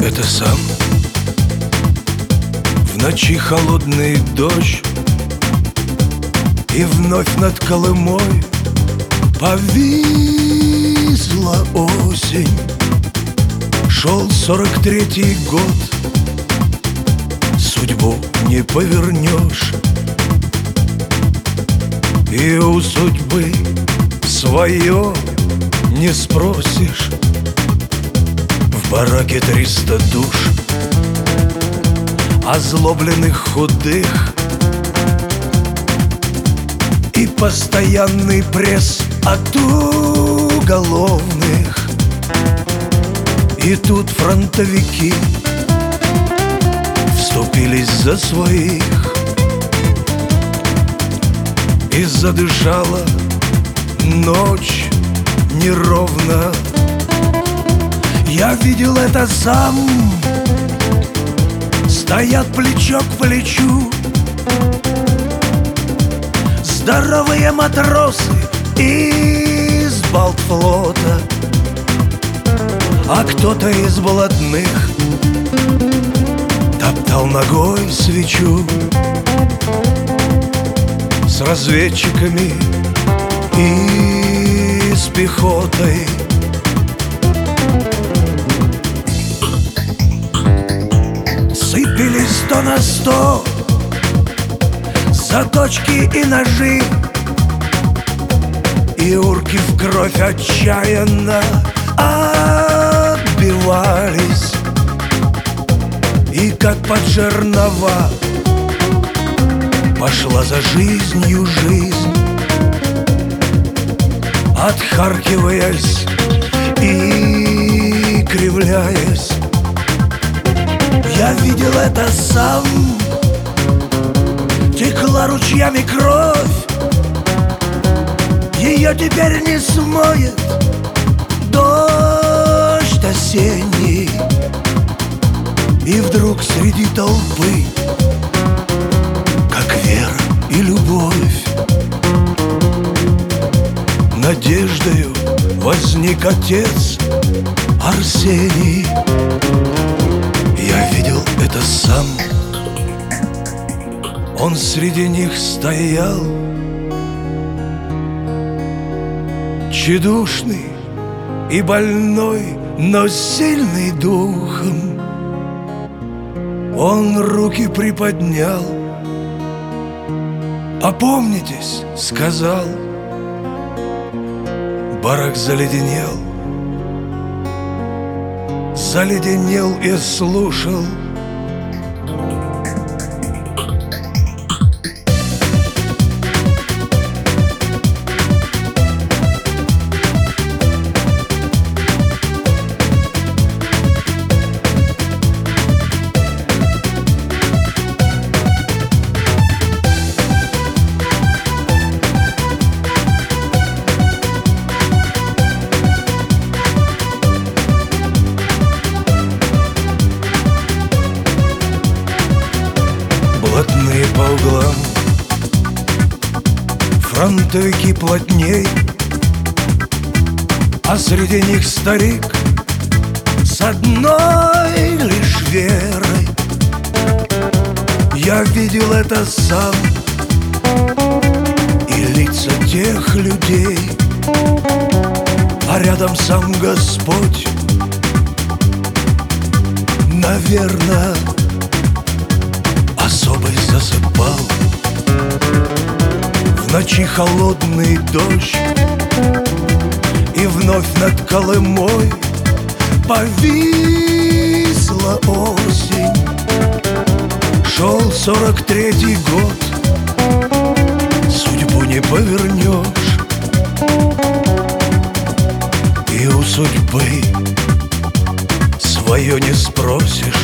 это сам. В ночи холодный дождь, и вновь над Колымой повисла осень. Шел 43-й год, судьбу не повернешь, и у судьбы свое не спросишь. В бараке 300 душ, озлобленных, худых, и постоянный пресс от уголовных. И тут фронтовики вступились за своих, и задышала ночь неровно. Я видел это сам. Стоят плечо к плечу здоровые матросы из Балтфлота, а кто-то из блатных топтал ногой свечу. С разведчиками и с пехотой сыпились 100 на 100 заточки и ножи, и урки в кровь отчаянно отбивались. И как под жернова пошла за жизнью жизнь, отхаркиваясь и кривляясь. Я видел это сам. Текла ручьями кровь, ее теперь не смоет дождь осенний. И вдруг среди толпы, как вера и любовь, надеждою возник отец Арсений. Я видел это сам. Он среди них стоял, тщедушный и больной, но сильный духом. Он руки приподнял. «Опомнитесь», — сказал. Барак заледенел, заледенел и слушал. Блатные по углам, фронтовики плотней, а среди них старик с одной лишь верой. Я видел это сам, и лица тех людей, а рядом сам Господь, наверное, особый засыпал. В ночи холодный дождь, и вновь над Колымой повисла осень. Шел 43-й год, судьбу не повернешь, и у судьбы свое не спросишь.